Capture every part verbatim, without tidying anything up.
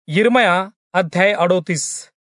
यिर्मया अध्याय अडोतीस.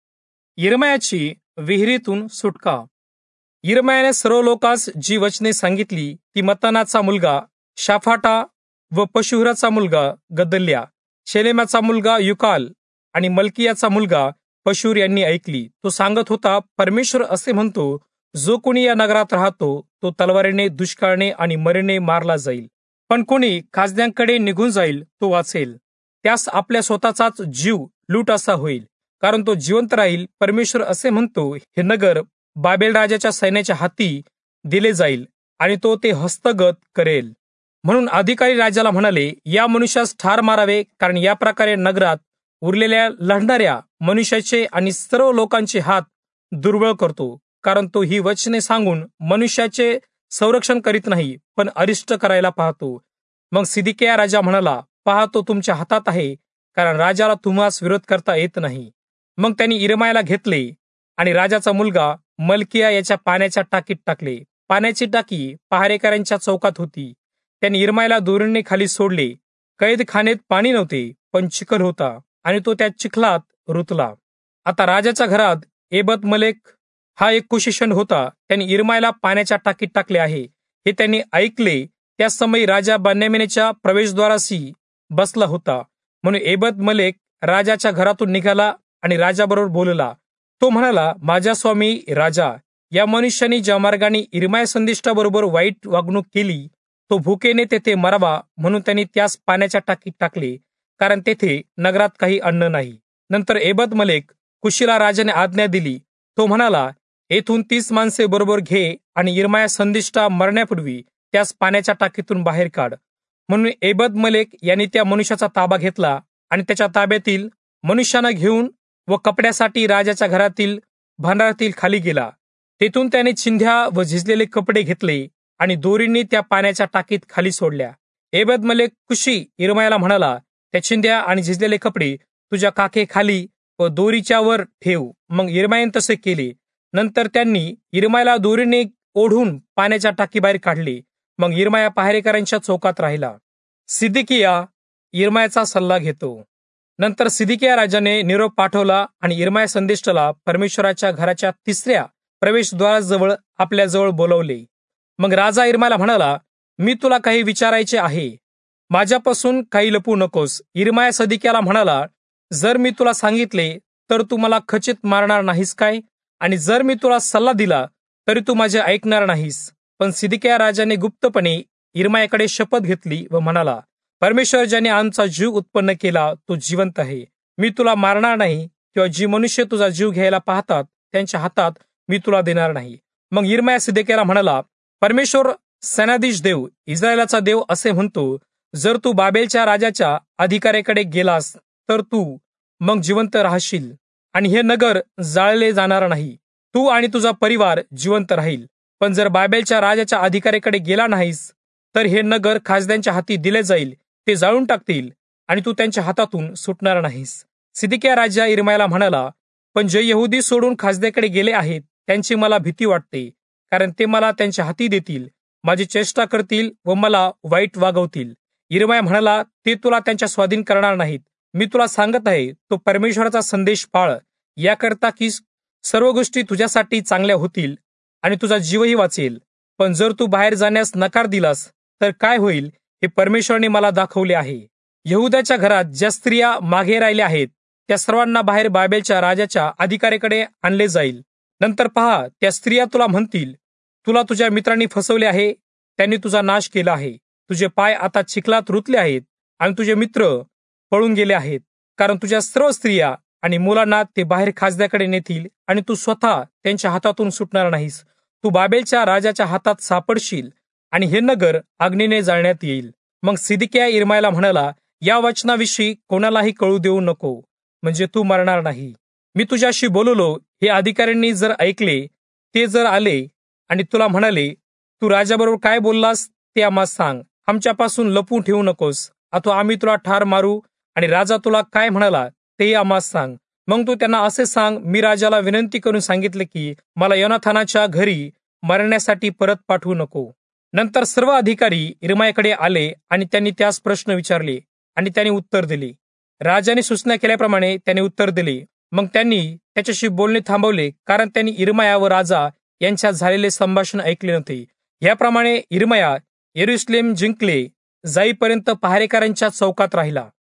यिर्मयाची विहिरीतून सुटका. यिर्मयाने सर्व लोकांस जी वचने सांगितली ती मत्तानाचा मुलगा शाफाटा व पशुहुराचा मुलगा गदल्या, शेलेमाचा मुलगा युकाल आणि मल्कियाचा मुलगा पशूर यांनी ऐकली. तो सांगत होता, परमेश्वर असे म्हणतो, जो कोणी या नगरात राहतो तो तलवारीने, दुष्काळाने आणि मरेने मारला जाईल, पण कोणी खाजद्यांकडे निघून जाईल तो वाचेल. त्यास आपल्या स्वतःचाच जीव लूट असा होईल, कारण तो जिवंत राहील. परमेश्वर असे म्हणतो, हे नगर बाबेल राजाच्या सैन्याच्या हाती दिले जाईल आणि तो ते हस्तगत करेल. म्हणून अधिकारी राजाला म्हणाले, या मनुष्यास ठार मारावे, कारण या प्रकारे नगरात उरलेल्या लढणाऱ्या मनुष्याचे आणि सर्व लोकांचे हात दुर्बळ करतो, कारण तो ही वचने सांगून मनुष्याचे संरक्षण करीत नाही, पण अरिष्ट करायला पाहतो. मग सिदकिया राजा म्हणाला, पहा, तो तुमच्या हातात आहे, कारण राजाला तुम्हास विरोध करता येत नाही. मग त्यांनी यिर्मयाला घेतले आणि राजाचा मुलगा मल्किया याच्या पाण्याच्या टाकीत टाकले. पाण्याची टाकी पहारेकऱ्यांच्या चौकात होती. त्यांनी यिर्मयाला दोरीने खाली सोडले. कैदखान्यात पाणी नव्हते, पण चिखल होता आणि तो त्या चिखलात रुतला. आता राजाच्या घरात एबद मलेक हा एक कुशेषण होता. त्यांनी यिर्मयाला पाण्याच्या टाकीत टाकले आहे हे त्यांनी ऐकले. त्या समयी राजा बेन्यामीनच्या प्रवेशद्वाराशी बसला होता. म्हणून एबद मलेक राजाच्या घरातून निघाला आणि राजाबरोबर बोलला. तो म्हणाला, माझा स्वामी राजा, या मनुष्याने ज्या मार्गाने यिर्मया संदिष्टाबरोबर वाईट वागणूक केली, तो भुकेने तेथे मरावा, म्हणून त्यांनी त्यास पाण्याच्या टाकीत टाकले, कारण तेथे नगरात काही अन्न नाही. नंतर एबद मलेक कुशीला राजाने आज्ञा दिली. तो म्हणाला, येथून तीस माणसे बरोबर घे आणि यिर्मया संदिष्टा मरण्यापूर्वी त्यास पाण्याच्या टाकीतून बाहेर काढ. म्हणून एबद मलेक यांनी त्या मनुष्याचा ताबा घेतला आणि त्याच्या ताब्यातील मनुष्यानं घेऊन व कपड्यासाठी राजाच्या घरातील भांडारातील खाली गेला. तेथून त्याने चिंध्या व झिजलेले कपडे घेतले आणि दोरींनी त्या पाण्याच्या टाकीत खाली सोडल्या. एबद मलेक कुशी यिर्मयाला म्हणाला, त्या चिंध्या आणि झिजलेले कपडे तुझ्या काखे खाली व दोरीच्या वर ठेव. मग यिर्मयाने तसे केले. नंतर त्यांनी यिर्मयाला दोरीने ओढून पाण्याच्या टाकीबाहेर काढले. मग यिर्मया पहारेकऱ्यांच्या चौकात राहिला. सिदकिया यिर्मयाचा सल्ला घेतो. नंतर सिदकिया राजाने निरोप पाठवला आणि यिर्मया संदिष्टाला परमेश्वराच्या घराच्या तिसऱ्या प्रवेशद्वाराजवळ आपल्या जवळ बोलवले. मग राजा यिर्मयाला म्हणाला, मी तुला काही विचारायचे आहे, माझ्यापासून काही लपू नकोस. यिर्मया सिदकियाला म्हणाला, जर मी तुला सांगितले तर तू मला खचित मारणार नाहीस काय? आणि जर मी तुला सल्ला दिला तरी तू माझे ऐकणार नाहीस. पण सिदकिया राजाने गुप्तपणे यिर्मयाकडे शपथ घेतली व म्हणाला, परमेश्वर ज्याने आमचा जीव उत्पन्न केला तो जिवंत आहे. मी तुला मारणार नाही किंवा जी मनुष्य तुझा जीव घ्यायला पाहतात त्यांच्या हातात मी तुला देणार नाही. मग यिर्मया सिदकियाला म्हणाला, परमेश्वर सेनाधीश देव, इस्रायलाचा देव असे म्हणतो, जर तू बाबेलच्या राजाच्या अधिकाऱ्याकडे गेलास तर तू मग जिवंत राहशील आणि हे नगर जाळले जाणार नाही. तू आणि तुझा परिवार जिवंत राहील. पण जर बाबेलच्या राजाच्या अधिकाऱ्याकडे गेला नाहीस तर हे नगर खाजद्यांच्या हाती दिले जाईल. ते जाळून टाकतील आणि तू त्यांच्या हातातून सुटणार नाहीस. सिदकिया राजा यिर्मयाला म्हणाला, पण जे यहुदी सोडून खाजद्याकडे गेले आहेत त्यांची मला भीती वाटते, कारण ते मला त्यांच्या हाती देतील, माझी चेष्टा करतील व मला वाईट वागवतील. यिर्मया म्हणाला, ते तुला त्यांच्या स्वाधीन करणार नाहीत. मी तुला सांगत आहे, तो परमेश्वराचा संदेश पाळ, याकरता की सर्व गोष्टी तुझ्यासाठी चांगल्या होतील आणि तुझा जीवही वाचेल. पण जर तू बाहेर जाण्यास नकार दिलास तर काय होईल हे परमेश्वराने मला दाखवले आहे. यहुदाच्या घरात ज्या स्त्रिया मागे राहिल्या आहेत त्या सर्वांना बाहेर बाबेलच्या राजाच्या अधिकाऱ्याकडे आणले जाईल. नंतर पहा, त्या स्त्रिया तुला म्हणतील, तुला तुझ्या मित्रांनी फसवले आहे, त्यांनी तुझा नाश केला आहे. तुझे पाय आता चिखलात रुतले आहेत आणि तुझे मित्र पळून गेले आहेत, कारण तुझ्या सर्व स्त्रिया आणि मुलांना ते बाहेर खाजद्याकडे नेतील आणि तू स्वतः त्यांच्या हातातून सुटणार नाहीस. तू बाबेलच्या राजाच्या हातात सापडशील आणि हे नगर अग्नीने जाळण्यात येईल. मग सिदकिया यिर्मयाला म्हणाला, या वचनाविषयी कोणालाही कळू देऊ नको, म्हणजे तू मरणार नाही. मी तुझ्याशी बोललो हे अधिकाऱ्यांनी जर ऐकले, ते जर आले आणि तुला म्हणाले, तू राजाबरोबर काय बोललास ते आम्हाला सांग, आमच्यापासून लपवून ठेवू नकोस, अथवा आम्ही तुला ठार मारू आणि राजा तुला काय म्हणाला तेही आम्हाला सांग. मग तू त्यांना असे सांग, मी राजाला विनंती करून सांगितले की मला योनाथानाच्या घरी मरण्यासाठी परत पाठवू नको. नंतर सर्व अधिकारी यिर्मयाकडे आले आणि त्यांनी त्यास प्रश्न विचारले आणि त्यांनी उत्तर दिले. राजाने सूचना केल्याप्रमाणे त्याने उत्तर दिले. मग त्यांनी त्याच्याशी बोलणे थांबवले, कारण त्यांनी इर्माया व राजा यांच्यात झालेले संभाषण ऐकले नव्हते. याप्रमाणे इर्माया यरुशलेम जिंकले जाईपर्यंत पहारेकरांच्या चौकात राहिला.